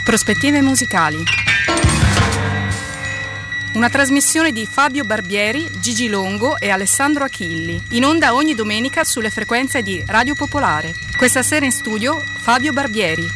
Prospettive musicali. Una trasmissione di Fabio Barbieri, Gigi Longo e Alessandro Achilli, in onda ogni domenica sulle frequenze di Radio Popolare. Questa sera in studio Fabio Barbieri.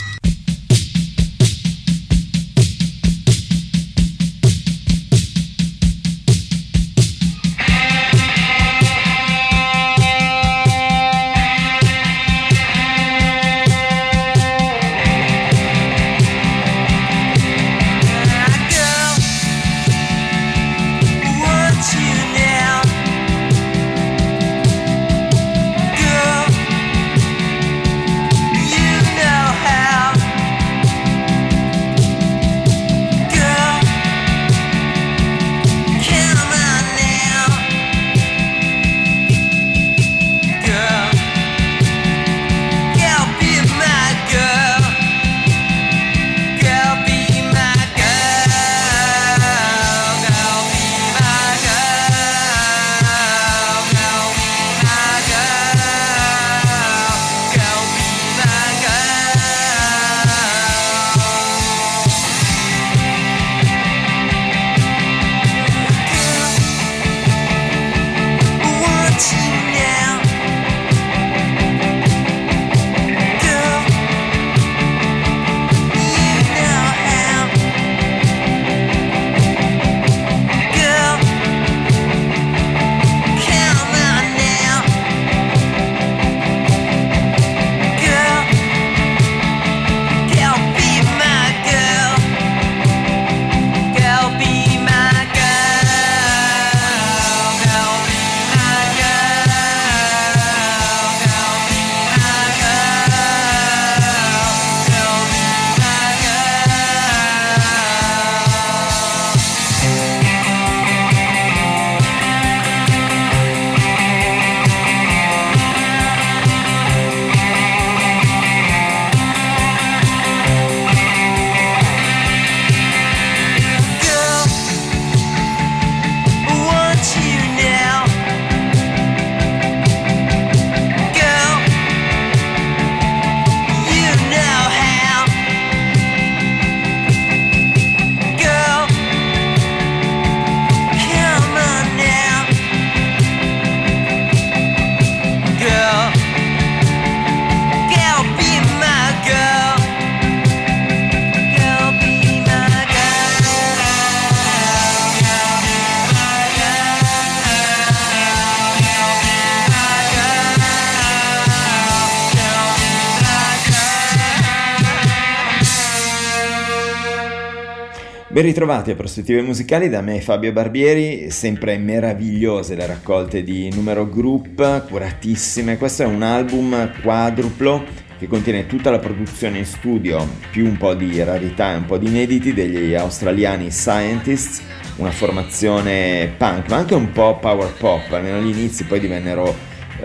Ben ritrovati a Prospettive Musicali, da me Fabio Barbieri, sempre meravigliose le raccolte di Numero Group, curatissime. Questo è un album quadruplo che contiene tutta la produzione in studio, più un po' di rarità e un po' di inediti degli australiani Scientists, una formazione punk, ma anche un po' power pop, almeno agli inizi, poi divennero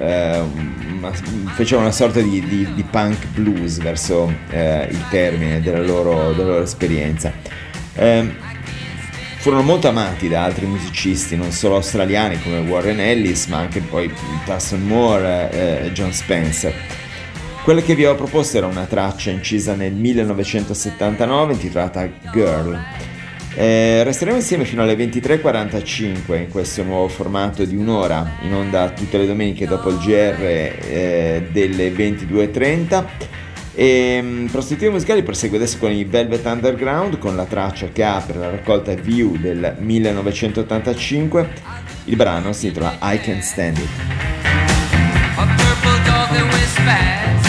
fecero una sorta di punk blues verso il termine della loro esperienza. Furono molto amati da altri musicisti, non solo australiani come Warren Ellis, ma anche poi Thurston Moore e John Spencer. Quella che vi ho proposto era una traccia incisa nel 1979 intitolata Girl. Resteremo insieme fino alle 23:45 in questo nuovo formato di un'ora, in onda tutte le domeniche dopo il GR delle 22:30. E Prospettive Musicali prosegue adesso con i Velvet Underground, con la traccia che apre la raccolta View del 1985. Il brano si intitola I Can't Stand It. A purple dog that wears spats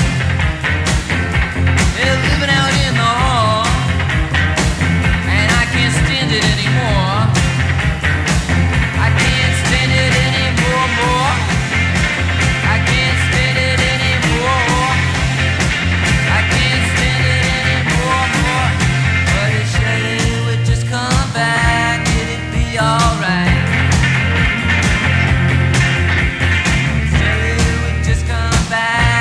is living out in the hall, and I can't stand it anymore. I can't stand it anymore, more. I can't stand it anymore. I can't stand it anymore, more. But it surely would just come back, it'd be alright. Surely would just come back.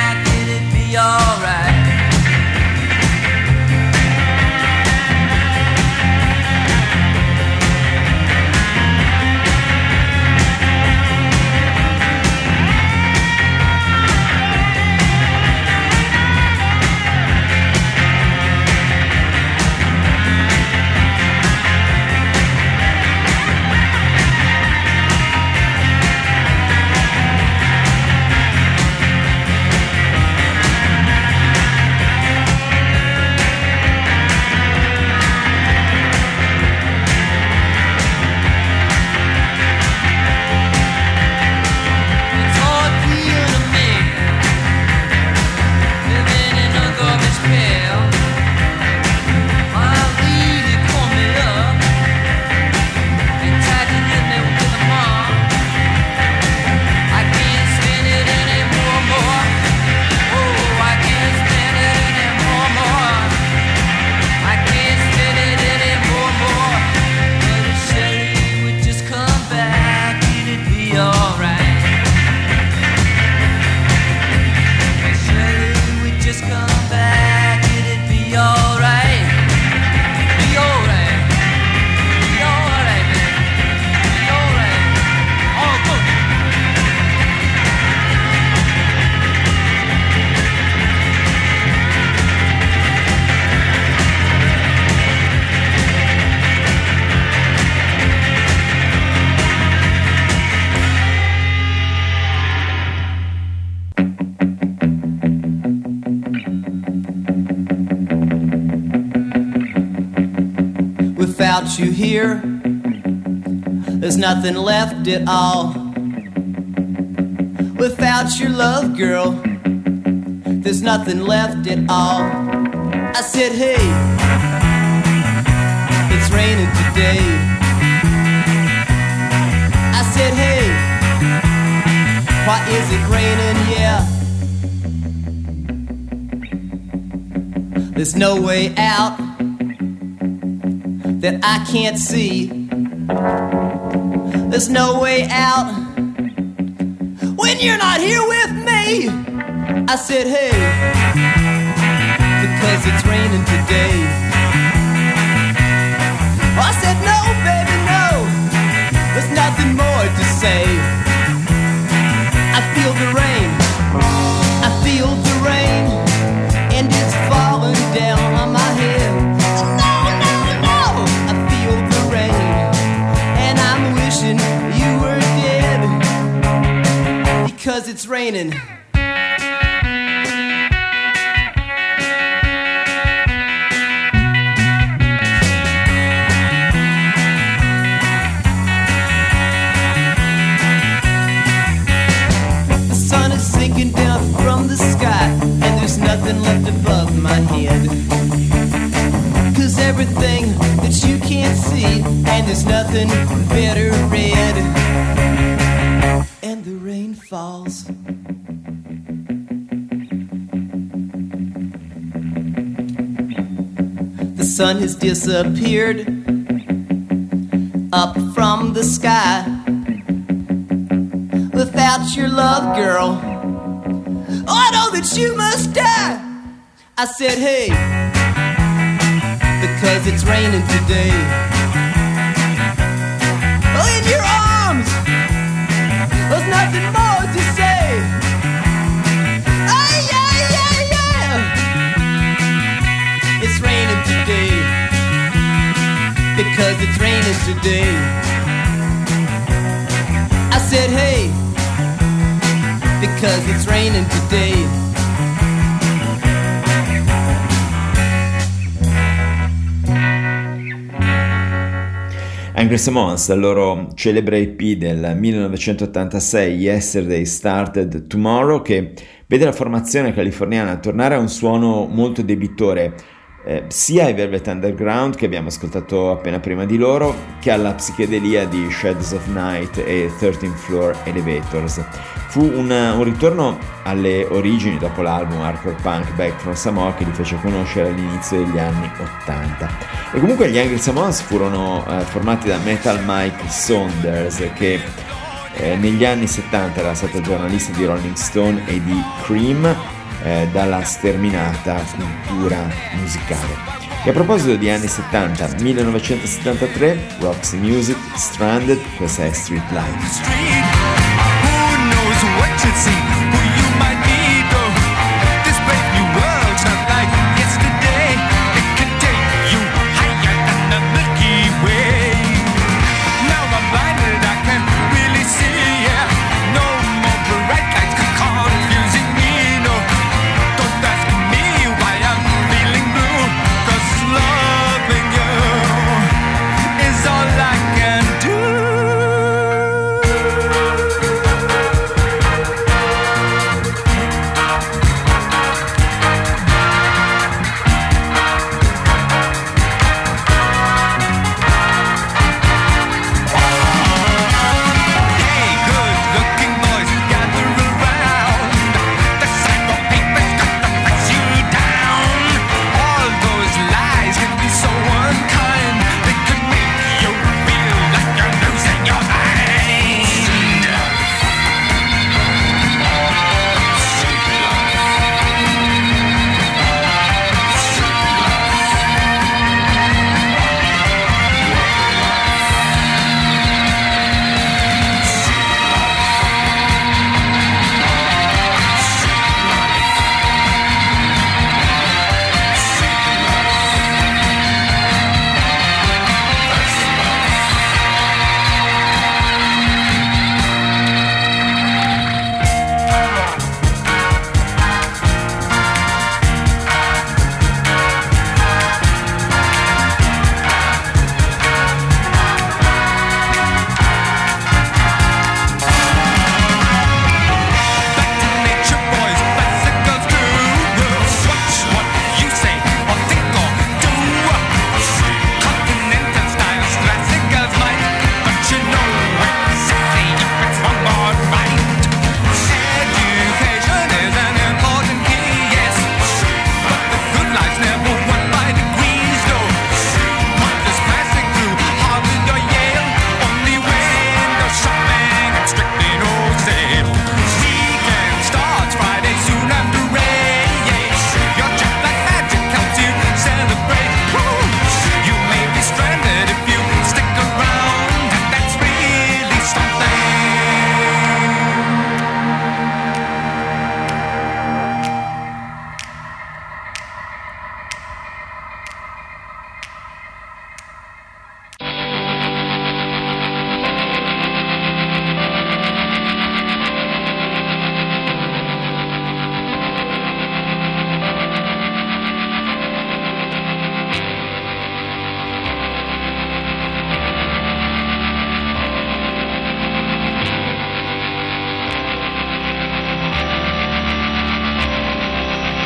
without you here, there's nothing left at all. Without your love, girl, there's nothing left at all. I said, hey, it's raining today. I said, hey, why is it raining? Yeah. There's no way out that I can't see. There's no way out when you're not here with me. I said, hey, because it's raining today. I said, no, baby, no, there's nothing more to say. I feel the rain, I feel the rain, and it's falling down on my head. No, no, no, I feel the rain, and I'm wishing you were dead, because it's raining. Sinking down from the sky, and there's nothing left above my head. 'Cause everything that you can't see, and there's nothing better red. And the rain falls. The sun has disappeared up from the sky. Without your love, girl, I know that you must die. I said, hey, because it's raining today. Oh, in your arms, there's nothing more to say. Oh, yeah, yeah, yeah. It's raining today, because it's raining today. I said, hey, because it's raining today. Angry Samoans, dal loro celebre EP del 1986 Yesterday Started Tomorrow, che vede la formazione californiana tornare a un suono molto debitore sia ai Velvet Underground, che abbiamo ascoltato appena prima di loro, che alla psichedelia di Shadows of Night e 13th Floor Elevators. Fu un ritorno alle origini dopo l'album hardcore punk Back from Samoa, che li fece conoscere all'inizio degli anni 80. E comunque gli Angry Samoans furono formati da Metal Mike Saunders, che negli anni 70 era stato giornalista di Rolling Stone e di Cream, dalla sterminata cultura musicale. E a proposito di anni 70, 1973, Roxy Music, Stranded, questa è Street Life.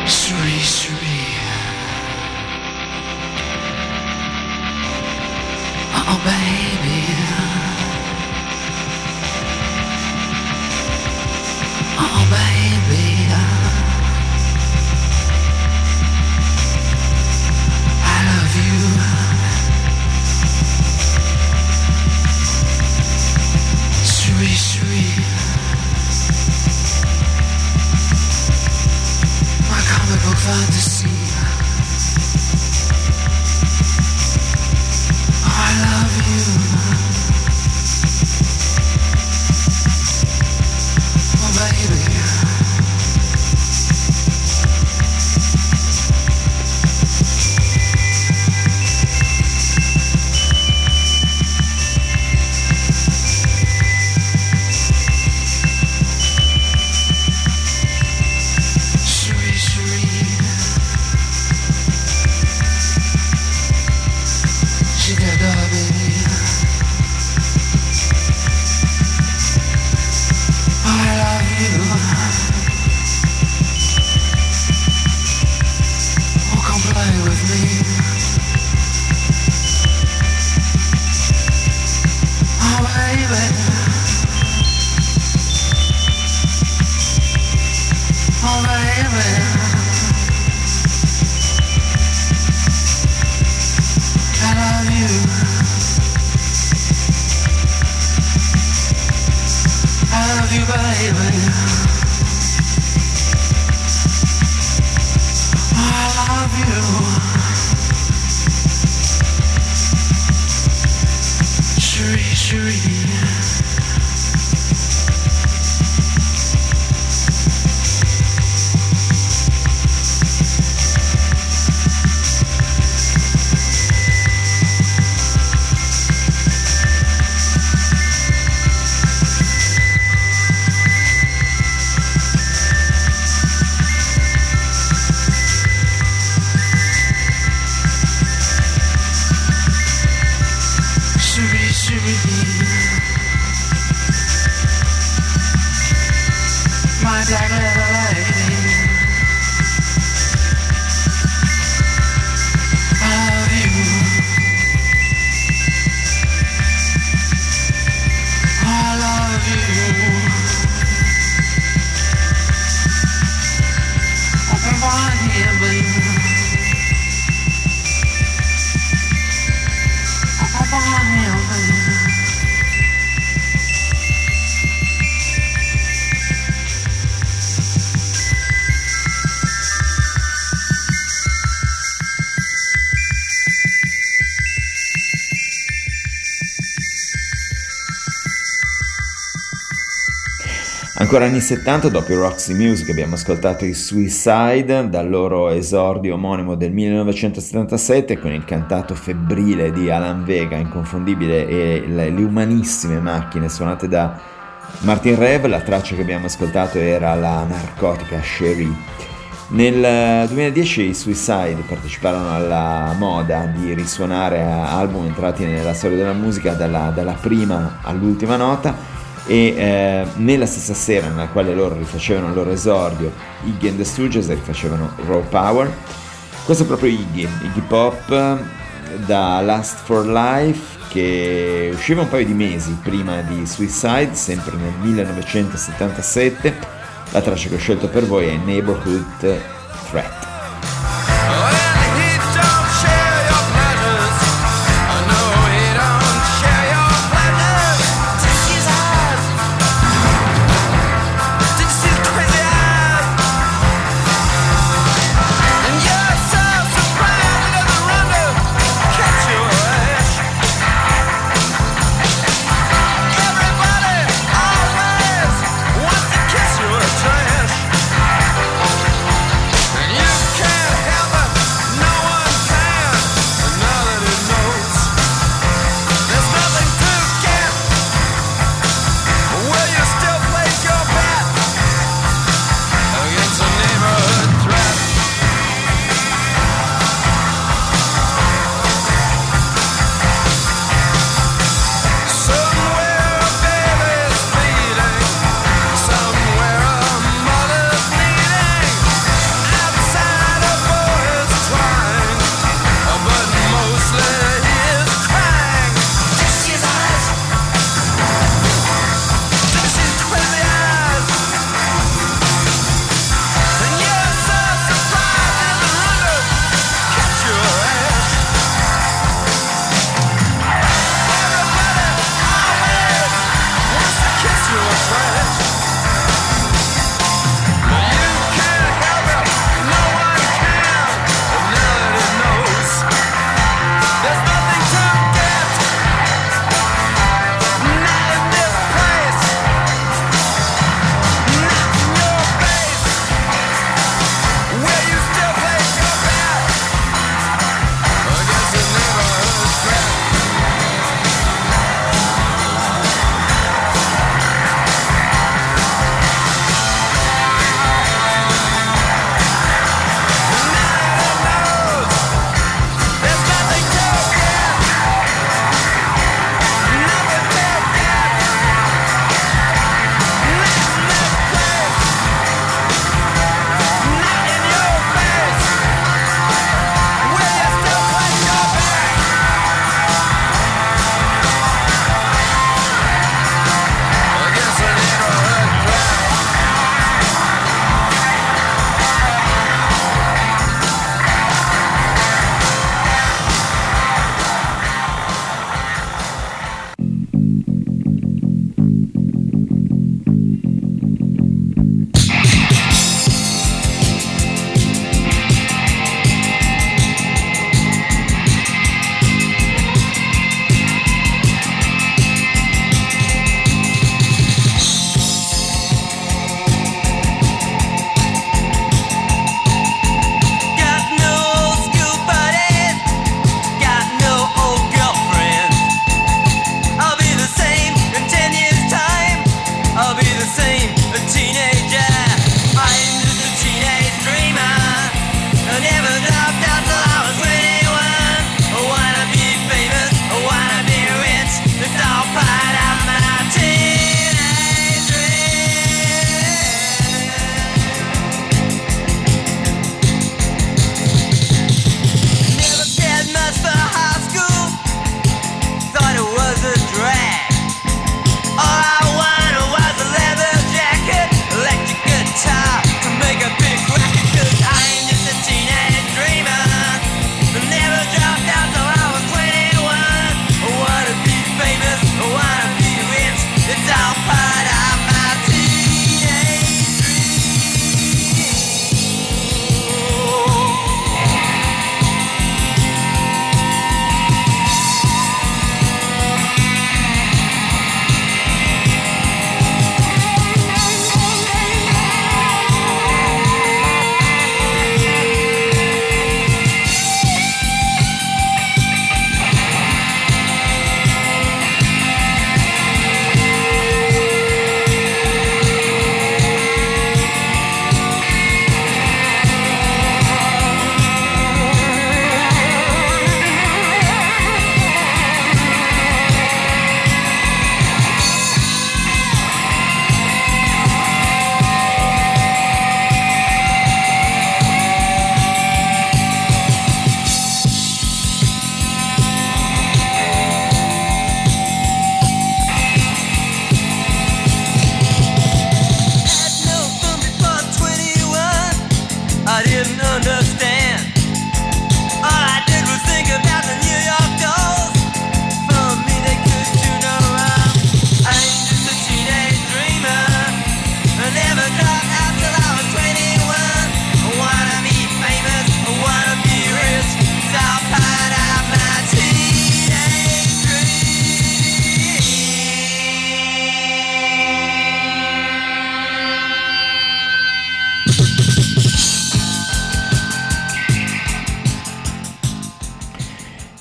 Sweet, sweet. Oh, baby. Oh, baby. I love you. Sweet, sweet. My comic book fantasy. I love you. Oh, baby. Sweet, sweet. She got love, baby. I love you. Oh, come play with me. Oh, baby. Oh, baby. I love you. I love you, baby. I love you. Sweet, sweet. Sweet, sweet. My black little lady. I love you. I love you. Open wide here, baby. Open wide here, baby. Ancora anni 70, dopo il Roxy Music abbiamo ascoltato i Suicide dal loro esordio omonimo del 1977 con il cantato febbrile di Alan Vega, inconfondibile, e le umanissime macchine suonate da Martin Rev. La traccia che abbiamo ascoltato era la narcotica Cherie. Nel 2010 i Suicide parteciparono alla moda di risuonare album entrati nella storia della musica dalla prima all'ultima nota, e nella stessa sera nella quale loro rifacevano il loro esordio, Iggy and the Stooges rifacevano Raw Power. Questo è proprio Iggy Pop da Lust for Life, che usciva un paio di mesi prima di Suicide, sempre nel 1977. La traccia che ho scelto per voi è Neighborhood Threat. You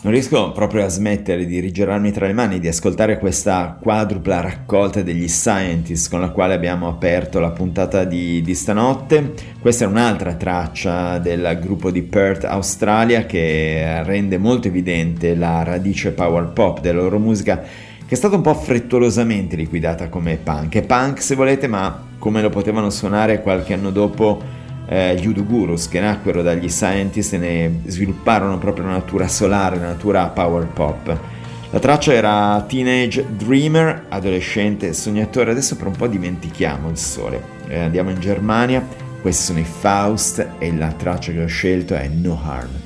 Non riesco proprio a smettere di rigirarmi tra le mani, di ascoltare questa quadrupla raccolta degli Scientists con la quale abbiamo aperto la puntata di stanotte. Questa è un'altra traccia del gruppo di Perth, Australia, che rende molto evidente la radice power pop della loro musica, che è stata un po' frettolosamente liquidata come punk. È punk se volete, ma come lo potevano suonare qualche anno dopo gli Udo Gurus, che nacquero dagli Scientists e ne svilupparono proprio una natura solare, una natura power pop. La traccia era Teenage Dreamer, adolescente sognatore. Adesso per un po' dimentichiamo il sole, andiamo in Germania. Questi sono i Faust e la traccia che ho scelto è No Harm.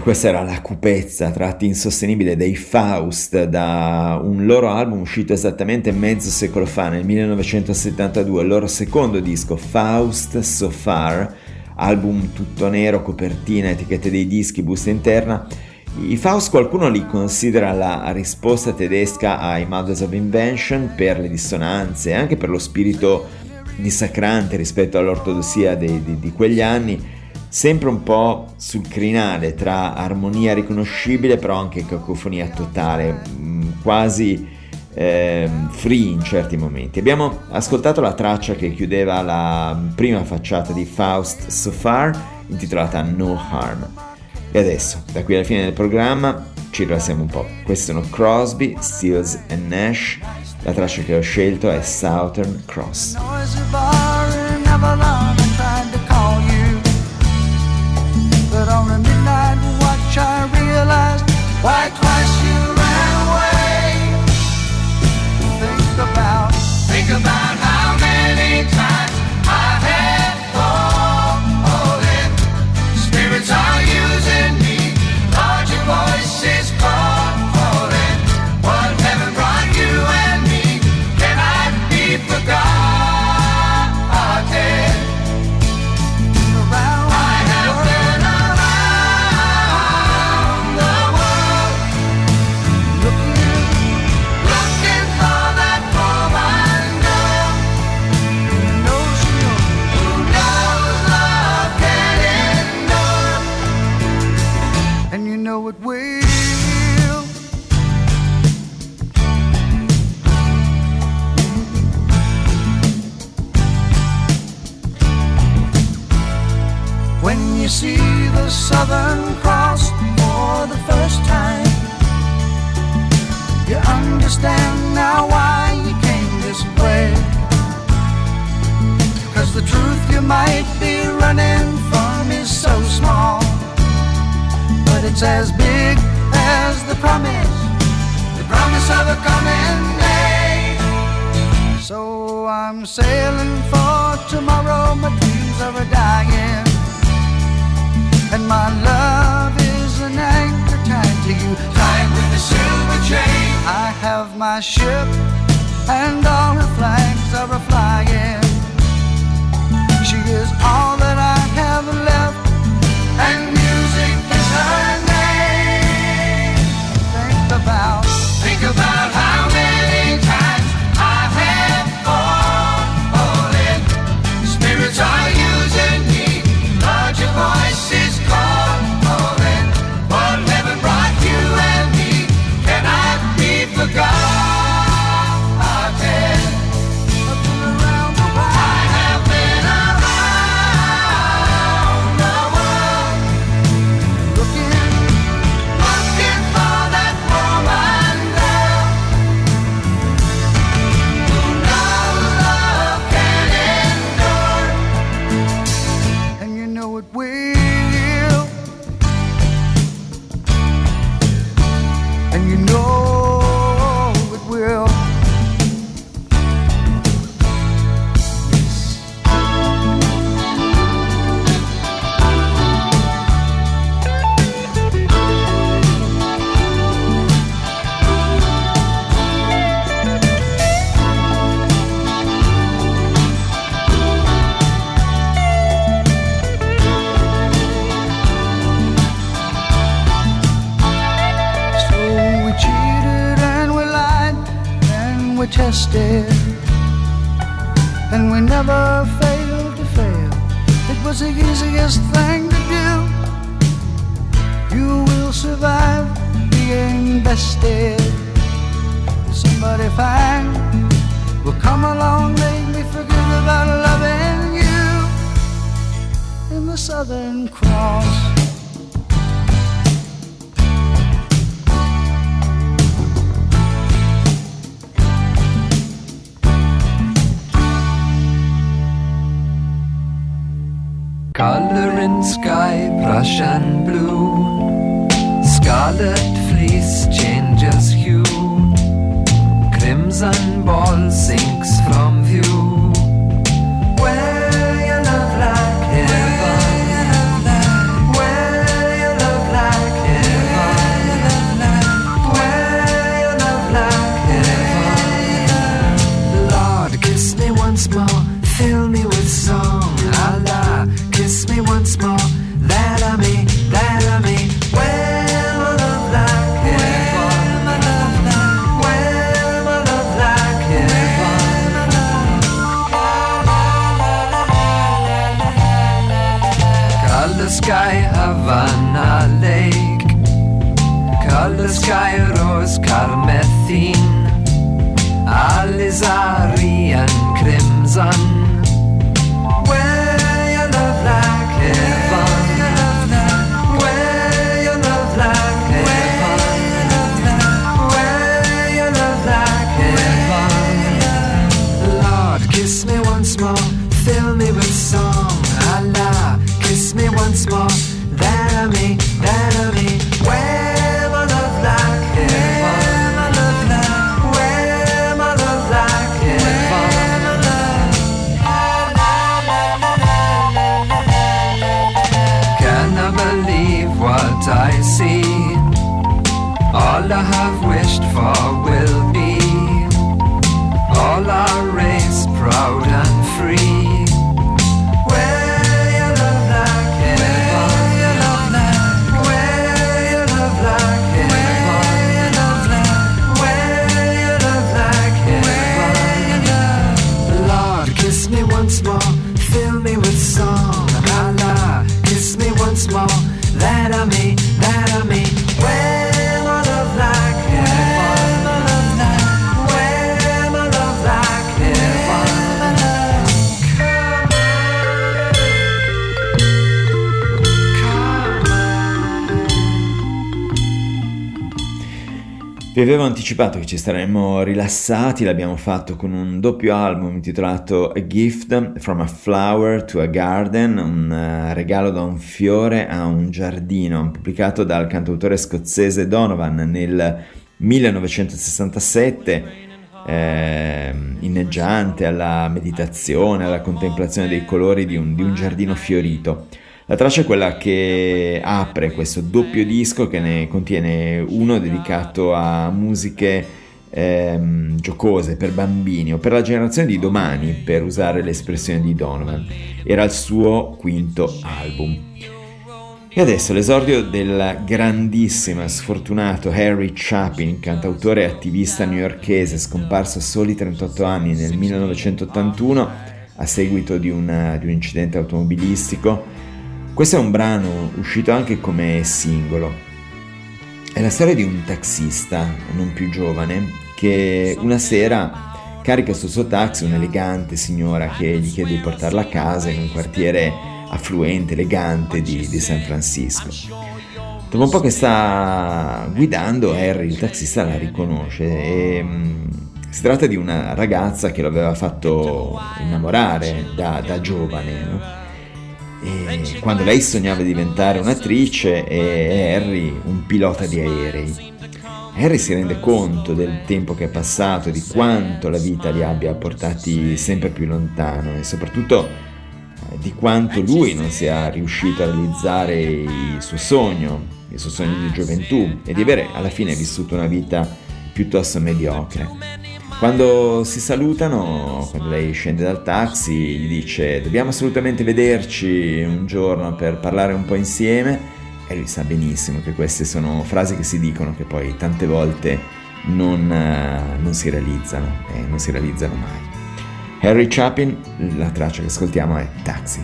Questa era la cupezza a tratti insostenibile dei Faust, da un loro album uscito esattamente mezzo secolo fa, nel 1972, il loro secondo disco, Faust So Far, album tutto nero, copertina, etichette dei dischi, busta interna. I Faust qualcuno li considera la risposta tedesca ai Mothers of Invention per le dissonanze e anche per lo spirito dissacrante rispetto all'ortodossia di quegli anni, sempre un po' sul crinale tra armonia riconoscibile però anche cacofonia totale, quasi free in certi momenti. Abbiamo ascoltato la traccia che chiudeva la prima facciata di Faust So Far, intitolata No Harm. E adesso, da qui alla fine del programma, ci rilassiamo un po'. Questi sono Crosby, Stills and Nash. La traccia che ho scelto è Southern Cross. But on a midnight watch I realized why twice you ran away. Think about how many times I had fallen. Spirits are using me, Lord, your voice is calling. What heaven brought you and me cannot be forgotten. It will. When you see the Southern Cross for the first time, you understand now why you came this way. 'Cause the truth you might be running from is so small, but it's as big as the promise of a coming day. So I'm sailing for tomorrow, my dreams are a-dying, and my love is an anchor tied to you, tied with a silver chain. I have my ship and all her flags are a-flying. She is all that I have left, and music is her name. Think about how many times I have fallen. Spirits are using me, Lord, your voice is calling. What heaven brought you and me cannot be forgotten. Tested, and we never failed to fail. It was the easiest thing to do. You will survive being bested. Somebody fine will come along, make me forget about loving you. In the Southern Cross, color in sky, Prussian blue, scarlet fleece changes hue, crimson ball sinks from view. Where your love like heaven, where your love like once more, fill me with song. Allah, kiss me once more, that I may, well, my love like heaven, my love like, well, my love like heaven. Color sky, Havana Lake, color sky, rose carmethine, alizari and crimson. Where your love like heaven, where your love like heaven, where your love like heaven. Lord, kiss me once more, fill me with song. Allah, kiss me once more, that I may, where my love like heaven, my love like, where my love like heaven. Can I believe what I see? All I have wished for will be, all our race proud and free. Where your love like heaven, your love like, where your love like heaven, your love like, where your love like heaven. Lord, kiss me once more, fill me with song. Allah, kiss me once more, that I may, where my love like heaven, my love like, where my love like heaven. Vi avevo anticipato che ci saremmo rilassati, l'abbiamo fatto con un doppio album intitolato A Gift From a Flower to a Garden, un regalo da un fiore a un giardino, pubblicato dal cantautore scozzese Donovan nel 1967, inneggiante alla meditazione, alla contemplazione dei colori di un giardino fiorito. La traccia è quella che apre questo doppio disco, che ne contiene uno dedicato a musiche giocose per bambini o per la generazione di domani, per usare l'espressione di Donovan. Era il suo quinto album. E adesso l'esordio del grandissimo e sfortunato Harry Chapin, cantautore e attivista newyorkese scomparso a soli 38 anni nel 1981 a seguito di un incidente automobilistico. Questo è un brano uscito anche come singolo. È la storia di un taxista, non più giovane, che una sera carica sul suo taxi un'elegante signora che gli chiede di portarla a casa in un quartiere affluente, elegante di San Francisco. Dopo un po' che sta guidando, Harry, il taxista, la riconosce e si tratta di una ragazza che lo aveva fatto innamorare da giovane, no? E quando lei sognava di diventare un'attrice e Harry un pilota di aerei. Harry si rende conto del tempo che è passato, di quanto la vita li abbia portati sempre più lontano e soprattutto di quanto lui non sia riuscito a realizzare il suo sogno di gioventù e di avere alla fine vissuto una vita piuttosto mediocre. Quando si salutano, quando lei scende dal taxi, gli dice: dobbiamo assolutamente vederci un giorno per parlare un po' insieme, e lui sa benissimo che queste sono frasi che si dicono, che poi tante volte non si realizzano e non si realizzano mai. Harry Chapin, la traccia che ascoltiamo è Taxi.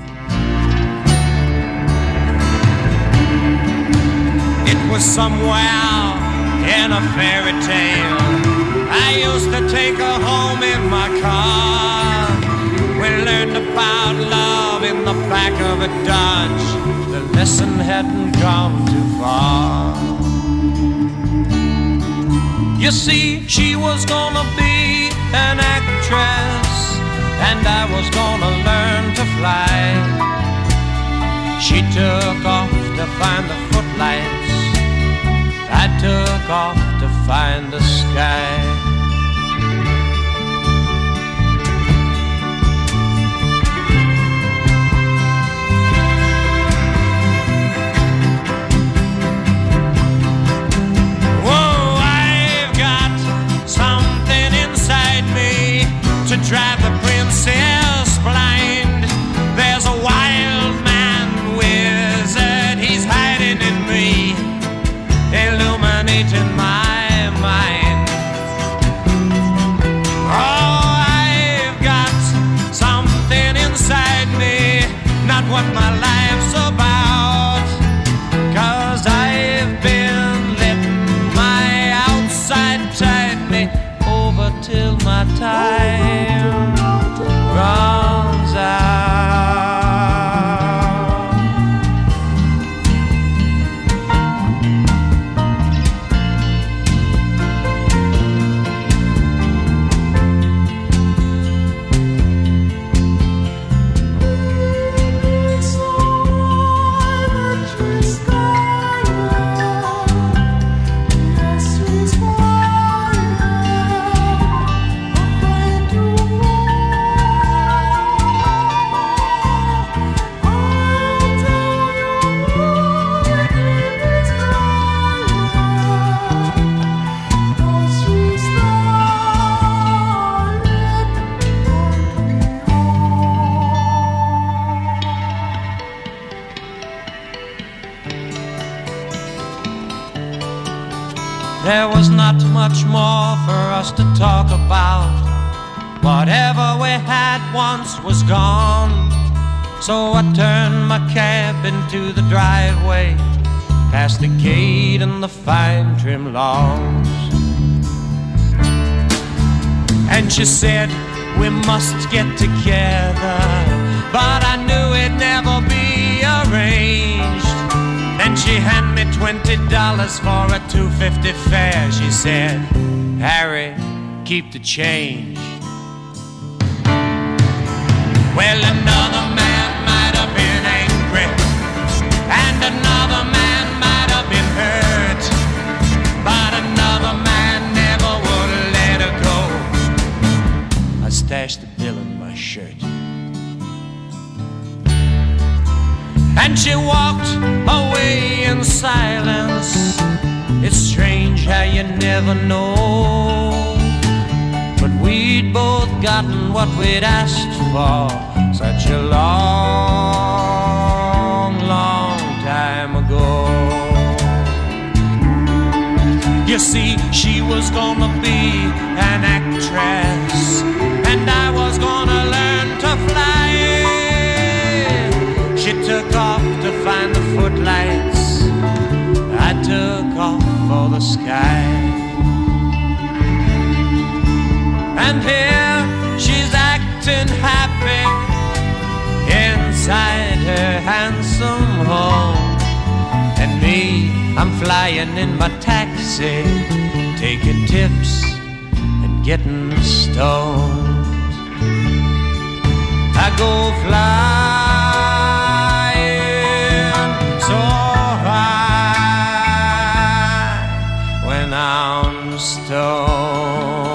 It was somewhere in a fairy tale. I used to take her home in my car. We learned about love in the back of a Dodge. The lesson hadn't gone too far. You see, she was gonna be an actress, and I was gonna learn to fly. She took off to find the footlights, I took off to find the sky. Drive the Prince is blind. There's a wild man wizard, he's hiding in me, illuminating my mind. Oh, I've got something inside me, not what my life's about, 'cause I've been letting my outside tide me over till my time runs out. There was not much more for us to talk about. Whatever we had once was gone. So I turned my cab into the driveway, past the gate and the fine trim lawns. And she said, we must get together, but I knew it'd never be arranged. Then she handed me $20 for a $2.50 fare. She said, Harry, keep the change. Well, another man might have been angry, and another man might have been hurt, but another man never would let her go. I stashed the bill in my shirt, and she walked away in silence. It's strange how you never know, but we'd both gotten what we'd asked for such a long, long time ago. You see, she was gonna be an actress, and I was gonna learn to fly. She took off to find the footlights, I took off for the sky. And here she's acting happy inside her handsome home, and me, I'm flying in my taxi, taking tips and getting stoned. I go flying so high when I'm stoned.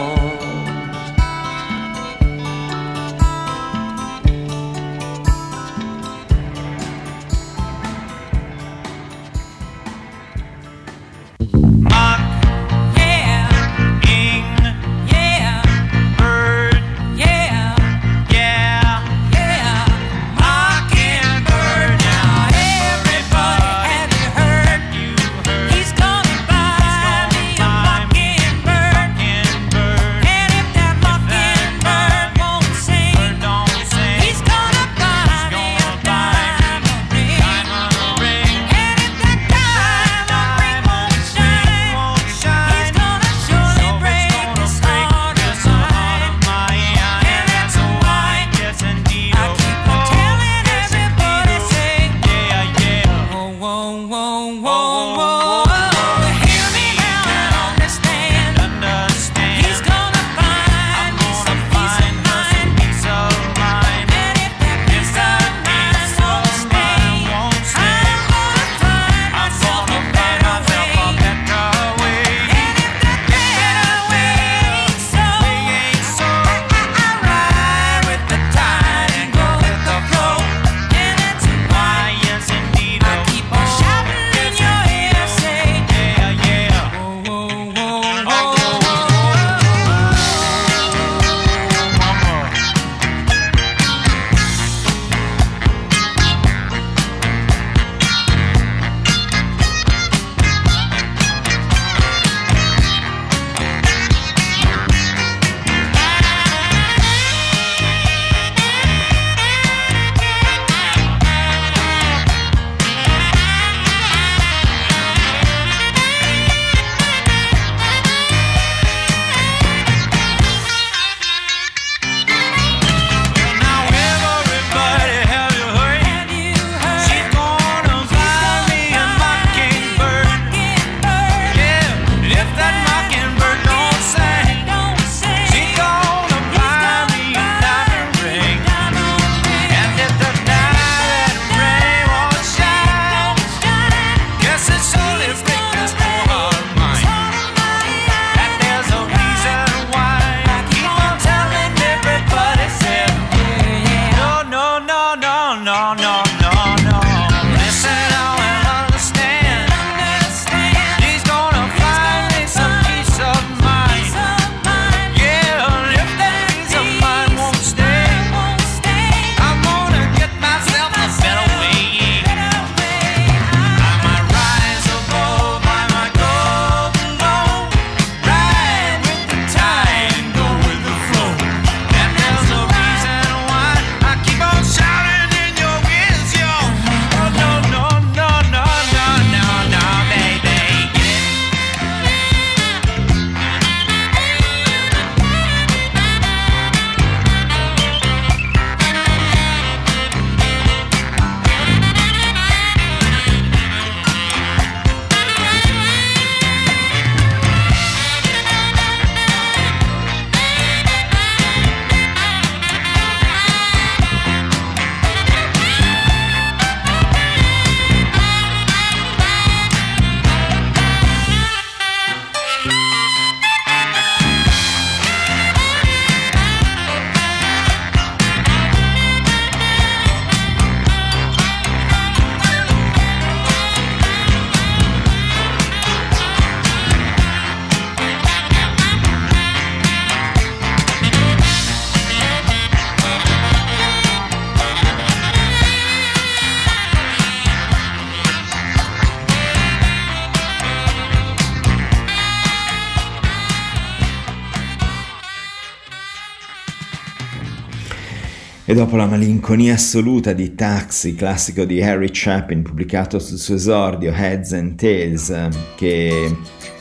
E dopo la malinconia assoluta di Taxi, classico di Harry Chapin, pubblicato sul suo esordio Heads and Tails, che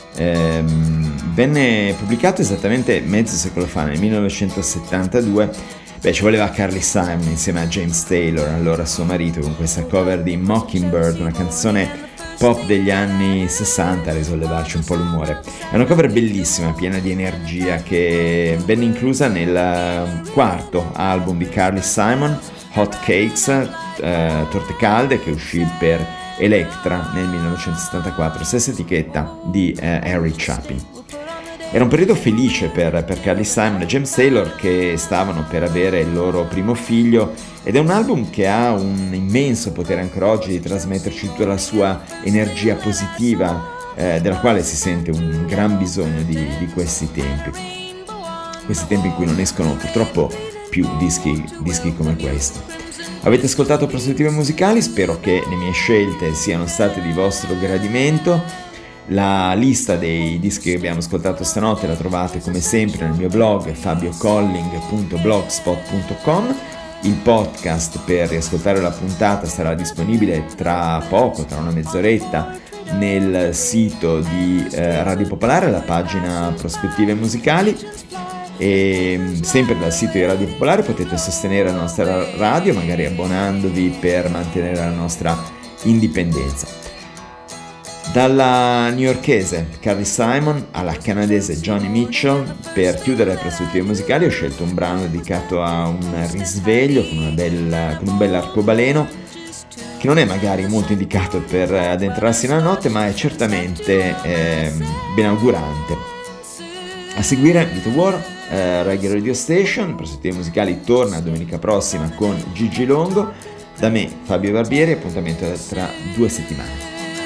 venne pubblicato esattamente mezzo secolo fa, nel 1972, ci voleva Carly Simon insieme a James Taylor, allora suo marito, con questa cover di Mockingbird, una canzone pop degli anni 60, a risollevarci un po' l'umore. È una cover bellissima, piena di energia, che venne inclusa nel quarto album di Carly Simon, Hot Cakes, Torte Calde, che uscì per Elektra nel 1974, stessa etichetta di Harry Chapin. Era un periodo felice per Carly Simon e James Taylor, che stavano per avere il loro primo figlio, ed è un album che ha un immenso potere ancora oggi di trasmetterci tutta la sua energia positiva, della quale si sente un gran bisogno di questi tempi in cui non escono purtroppo più dischi come questo. Avete ascoltato Prospettive Musicali, spero che le mie scelte siano state di vostro gradimento. La lista dei dischi che abbiamo ascoltato stanotte la trovate come sempre nel mio blog fabiocolling.blogspot.com. Il podcast per riascoltare la puntata sarà disponibile tra poco, tra una mezz'oretta, nel sito di Radio Popolare, la pagina Prospettive Musicali. E sempre dal sito di Radio Popolare potete sostenere la nostra radio, magari abbonandovi per mantenere la nostra indipendenza. Dalla newyorkese Carly Simon alla canadese Joni Mitchell, per chiudere le prospettive musicali ho scelto un brano dedicato a un risveglio con un bel arcobaleno, che non è magari molto indicato per addentrarsi nella notte, ma è certamente benaugurante. A seguire Little War, Reggae Radio Station. Prospettive musicali torna domenica prossima con Gigi Longo. Da me, Fabio Barbieri, appuntamento tra 2 settimane.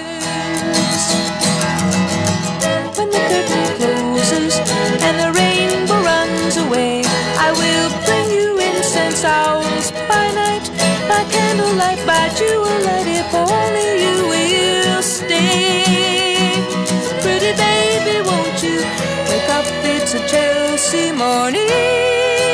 When the curtain closes and the rainbow runs away, I will bring you incense owls by night, by candlelight, by jewellight, if only you will stay. Pretty baby, won't you wake up, it's a Chelsea morning.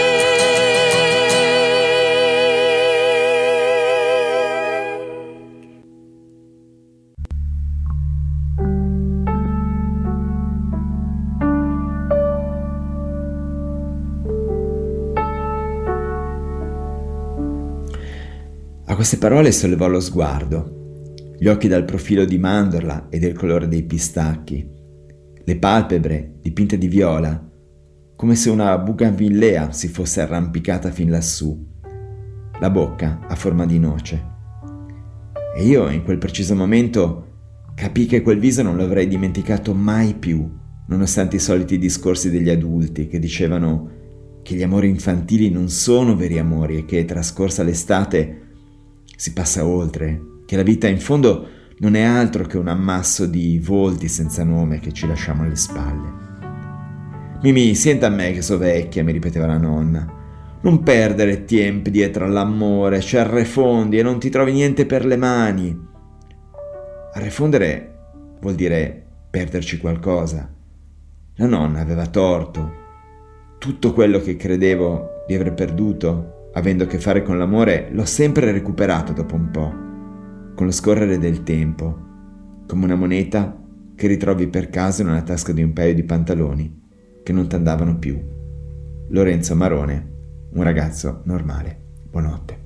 A queste parole sollevò lo sguardo, gli occhi dal profilo di mandorla e del colore dei pistacchi, le palpebre dipinte di viola, come se una bougainvillea si fosse arrampicata fin lassù, la bocca a forma di noce. E io in quel preciso momento capii che quel viso non l'avrei dimenticato mai più, nonostante i soliti discorsi degli adulti che dicevano che gli amori infantili non sono veri amori e che trascorsa l'estate si passa oltre, che la vita in fondo non è altro che un ammasso di volti senza nome che ci lasciamo alle spalle. Mimì, senta a me che so vecchia, mi ripeteva la nonna. Non perdere tempo dietro all'amore, ci arrefondi e non ti trovi niente per le mani. Arrefondere vuol dire perderci qualcosa. La nonna aveva torto. Tutto quello che credevo di aver perduto avendo a che fare con l'amore, l'ho sempre recuperato dopo un po', con lo scorrere del tempo, come una moneta che ritrovi per caso nella tasca di un paio di pantaloni che non t'andavano più. Lorenzo Marone, un ragazzo normale. Buonanotte.